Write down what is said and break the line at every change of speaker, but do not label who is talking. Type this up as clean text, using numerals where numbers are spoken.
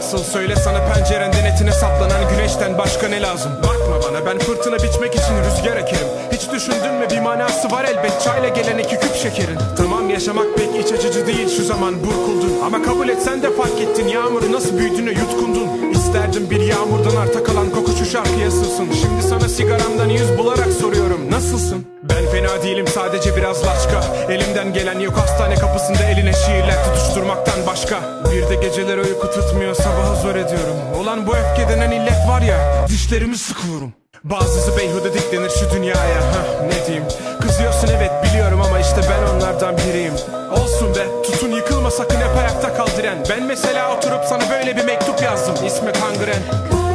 nasıl? Söyle, sana pencerenden etine saplanan güneşten başka ne lazım? Bakma bana, ben fırtına biçmek için rüzgar ekerim. Hiç düşündün mü, bir manası var elbet çayla gelen 2 küp şekerin. Tamam, yaşamak pek iç açıcı değil, şu zaman burkuldun. Ama kabul et, sen de fark ettin yağmuru nasıl büyüdüğüne yutkundun. İsterdim bir yağmurdan arta kalan koku şu şarkıya sığsın. Şimdi sana sigaramdan yüz bularak soruyorum, nasılsın? Ben fena değilim, sadece biraz laçka. Elimden gelen yok, hastane kapısında eline şiirler tutuşturmaktan başka. Bir de geceler uyku tutmuyor, sabaha zor ediyorum. Olan bu öfke denen illet var ya, dişlerimi sıkıyorum. Bazısı beyhude diklenir şu dünyaya, ne diyeyim. Kızıyorsun evet biliyorum ama işte ben onlardan biriyim. Olsun be, tutun yıkılma sakın, hep ayakta kal diren. Ben mesela oturup sana böyle bir mektup yazdım, ismi Kangren.